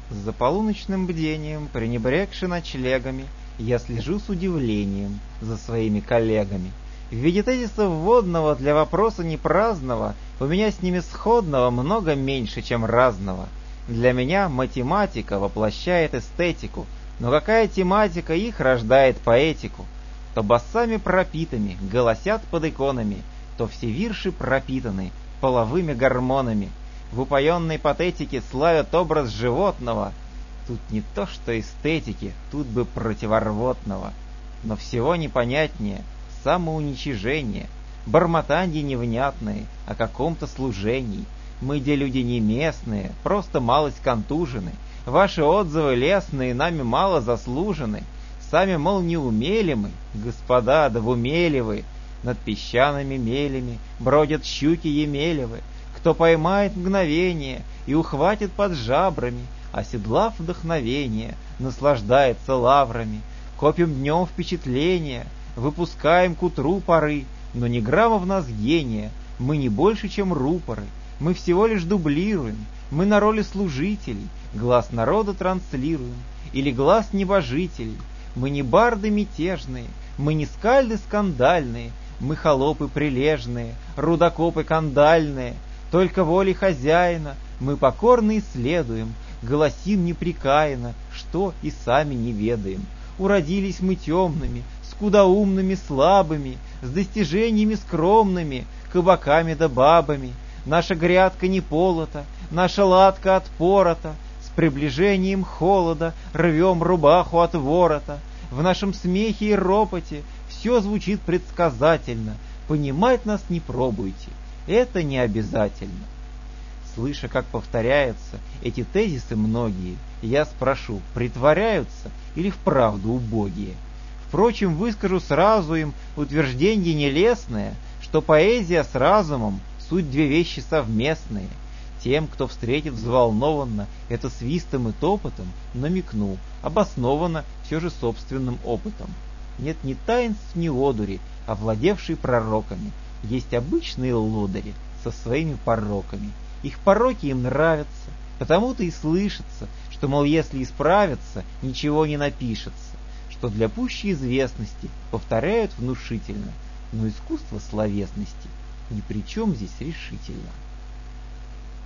За полуночным бдением, пренебрегши ночлегами, я слежу с удивлением за своими коллегами. В виде тезиса вводного для вопроса непраздного у меня с ними сходного много меньше, чем разного. Для меня математика воплощает эстетику, но какая тематика их рождает поэтику? То басами пропитами голосят под иконами, то все вирши пропитаны половыми гормонами. В упоенной патетике славят образ животного. Тут не то что эстетики, тут бы противорвотного. Но всего непонятнее самоуничижение, бормотанье невнятные о каком-то служении. Мы, де люди не местные, просто малость контужены. Ваши отзывы лестные нами мало заслужены. Сами, мол, не умели мы, господа, да в уме ли вы? Над песчаными мелями бродят щуки емелевы. Кто поймает мгновение и ухватит под жабрами, оседлав вдохновение, наслаждается лаврами. Копим днем впечатления, выпускаем к утру поры, но ни грамма в нас гения, мы не больше, чем рупоры. Мы всего лишь дублируем, мы на роли служителей, глаз народа транслируем, или глаз небожителей. Мы не барды мятежные, мы не скальды скандальные, мы холопы прилежные, рудокопы кандальные. Только волей хозяина мы покорно исследуем, голосим непрекаянно, что и сами не ведаем. Уродились мы темными, скудоумными, слабыми, с достижениями скромными, кабаками да бабами. Наша грядка не полота, наша латка отпорота, с приближением холода рвем рубаху от ворота. В нашем смехе и ропоте все звучит предсказательно, понимать нас не пробуйте, это не обязательно. Слыша, как повторяются эти тезисы многие, я спрошу, притворяются или вправду убогие? Впрочем, выскажу сразу им утверждение нелестное, что поэзия с разумом — суть две вещи совместные. Тем, кто встретит взволнованно это свистом и топотом, намекну, обоснованно все же собственным опытом. Нет ни таинств, ни одури, овладевшей пророками. Есть обычные лодыри со своими пороками. Их пороки им нравятся, потому-то и слышится, что, мол, если исправиться, ничего не напишется, что для пущей известности повторяют внушительно, но искусство словесности ни при чем здесь решительно.